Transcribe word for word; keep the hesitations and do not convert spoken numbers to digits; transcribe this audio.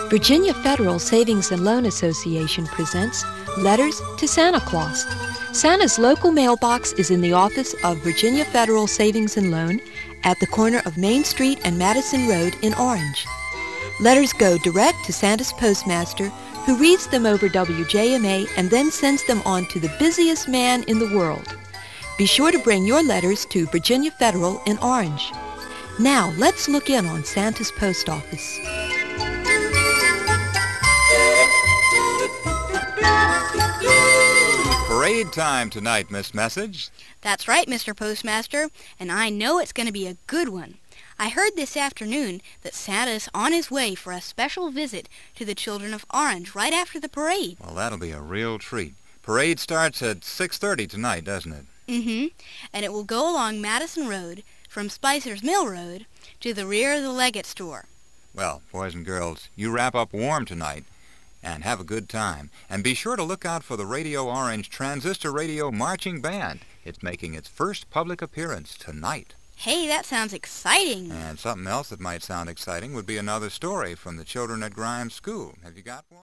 Virginia Federal Savings and Loan Association presents Letters to Santa Claus. Santa's local mailbox is in the office of Virginia Federal Savings and Loan at the corner of Main Street and Madison Road in Orange. Letters go direct to Santa's postmaster, who reads them over W J M A and then sends them on to the busiest man in the world. Be sure to bring your letters to Virginia Federal in Orange. Now, let's look in on Santa's post office. Parade time tonight, Miss Message. That's right, Mister Postmaster, and I know it's going to be a good one. I heard this afternoon that Santa's on his way for a special visit to the children of Orange right after the parade. Well, that'll be a real treat. Parade starts at six thirty tonight, doesn't it? Mm-hmm. And it will go along Madison Road from Spicer's Mill Road to the rear of the Leggett store. Well, boys and girls, you wrap up warm tonight and have a good time. And be sure to look out for the Radio Orange Transistor Radio Marching Band. It's making its first public appearance tonight. Hey, that sounds exciting. And something else that might sound exciting would be another story from the children at Grimes School. Have you got one?